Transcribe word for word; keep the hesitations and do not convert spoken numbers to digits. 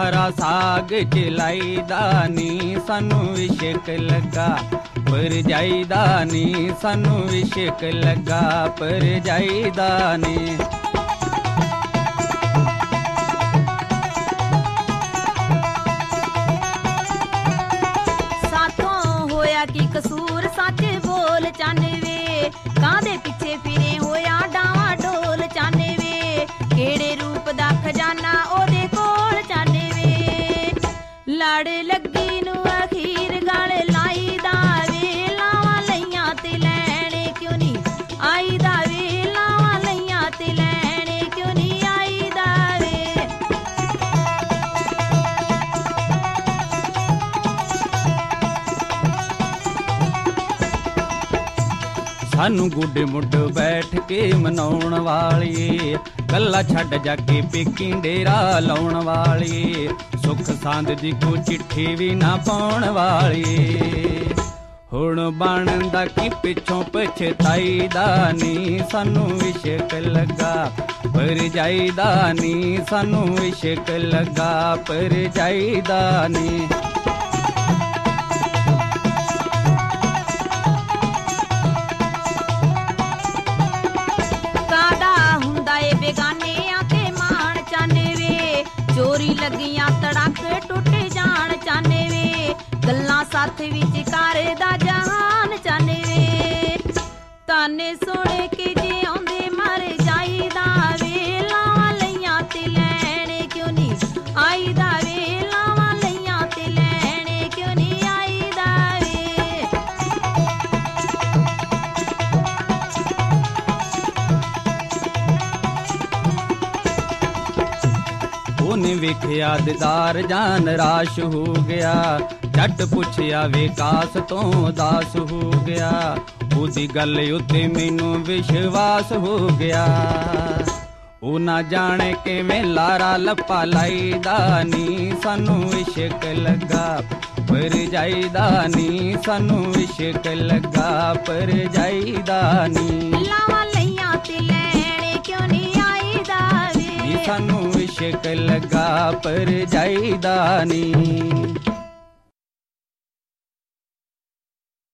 ਹਰਾ ਸਾਗ ਚਲਾਈਦਾ ਨੀ ਸਾਨੂੰ ਇਸ਼ਕ ਲੱਗਾ ਭਰਜਾਈ ਦਾ ਨੀ ਸਾਨੂੰ ਇਸ਼ਕ ਲੱਗਾ ਭਰਜਾਈ ਦਾ ਨੀ। ਸਾਥੋਂ ਹੋਇਆ ਕੀ ਕਸੂਰ ਸੱਚ ਬੋਲ ਚਾਨੇ ਵੇ ਕਾਹਦੇ ਪਿੱਛੇ ਫਿਰੇ ਹੋਇਆ ਡਾਵਾਂ ਡੋਲ ਚਾਨੇ ਵੇ ਕਿਹੜੇ ਰੂਪ ਦਾ ਖਜ਼ਾਨਾ ਉਹਦੇ ਕੋਲ ਚਾਨੇ ਵੇ ਲੜ ਲੱਗੀ ਨੂੰ ਅਖੀਰ ਗਲ ਲਾਈ ਦਾ ਵੇ ਲਾਵਾਂ ਲਈਆਂ ਤੇ ਲੈਣੇ ਕਿਉਂ ਨਹੀਂ ਆਈ ਦਾ ਵੇ ਲਾਵਾਂ ਲਈਆਂ ਤੇ ਲੈਣੇ ਕਿਉਂ ਨਹੀਂ ਆਈ ਦਾ ਵੇ। ਸਾਨੂੰ ਗੁੱਡ ਮੁੱਢ ਬੈਠ ਕੇ ਮਨਾਉਣ ਵਾਲੀਏ ਗੱਲਾਂ ਛੱਡ ਜਾ ਕੇ ਪੇਕੀ ਡੇਰਾ ਲਾਉਣ ਵਾਲੀਏ ਸੁੱਖ ਸਾਂਦ ਦੀ ਕੋ ਚਿੱਠੀ ਵੀ ਨਾ ਪਾਉਣ ਵਾਲੀਏ ਹੁਣ ਬਣਦਾ ਕੀ ਪਿੱਛੋਂ ਪਛਤਾਈ ਦਾ ਨੀ ਸਾਨੂੰ ਇਸ਼ਕ ਲੱਗਾ ਭਰਜਾਈ ਦਾ ਨੀ ਸਾਨੂੰ ਇਸ਼ਕ ਲੱਗਾ ਭਰਜਾਈ ਦਾ ਨੀ। ਬੇਗਾਨਿਆਂ ਤੇ ਮਾਣ ਚਾਨੇ ਵੇ ਚੋਰੀ ਲੱਗੀਆਂ ਤੜਕ ਟੁੱਟ ਜਾਣ ਚਾਨੇ ਵੇ ਗੱਲਾਂ ਸਾਥ ਵਿੱਚ ਕਰਦਾ ਜਹਾਨ ਚਾਨੇ ਵੇ ਤਾਨੇ ਸੋਹਣੇ ਕੇ ਜੇ ਆਉਂਦੇ ਮਰ ਜਾਈਦਾ ਵੇ ਲਾਵਾਂ ਲਈਆਂ ਤੇ ਲੈਣੇ ਕਿਉਂ ਨਹੀਂ ਆਈਦਾ ਵੇ ਲਾਵਾਂ ਲਈਆਂ ਤੇ ਲੈਣੇ ਕਿਉਂ ਨਹੀਂ ਆਈਦਾ ਵੇ। ਉਹਨੇ ਵੇਖਿਆ ਦੀਦਾਰ ਜਾਂ ਨਿਰਾਸ਼ ਹੋ ਗਿਆ ਝੱਟ ਪੁੱਛਿਆ ਵਿਕਾਸ ਤੋਂ ਉਦਾਸ ਹੋ ਗਿਆ ਉਹਦੀ ਗੱਲ ਉੱਤੇ ਮੈਨੂੰ ਵਿਸ਼ਵਾਸ ਹੋ ਗਿਆ ਉਹ ਨਾ ਜਾਣੇ ਕਿਵੇਂ ਲਾਰਾ ਲੱਪਾ ਲਾਈਦਾ ਨੀ ਸਾਨੂੰ ਇਸ਼ਕ ਲੱਗਾ ਭਰਜਾਈ ਦਾ ਨੀ ਸਾਨੂੰ ਇਸ਼ਕ ਲੱਗਾ ਭਰਜਾਈ ਦਾ ਨੀ ਲਾਵਾਂ ਲਈਆਂ ਤੇ ਲੈਣੇ ਕਿਉਂ ਨਹੀਂ ਆਈਦਾ ਵੇ ਸਾਨੂੰ ਇਸ਼ਕ ਲੱਗਾ ਭਰਜਾਈ ਦਾ ਨੀ।